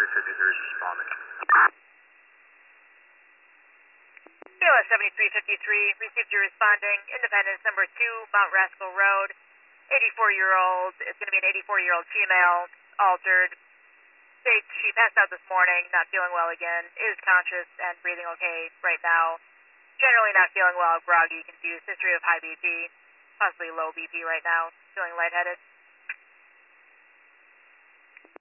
7353 is responding. BLS 7353, received you responding. Independence number 2, Mount Rascal Road. 84-year-old, it's going to be an 84-year-old female, altered. States she passed out this morning, not feeling well again, is conscious and breathing okay right now. Generally not feeling well, groggy, confused, history of high BP, possibly low BP right now, feeling lightheaded.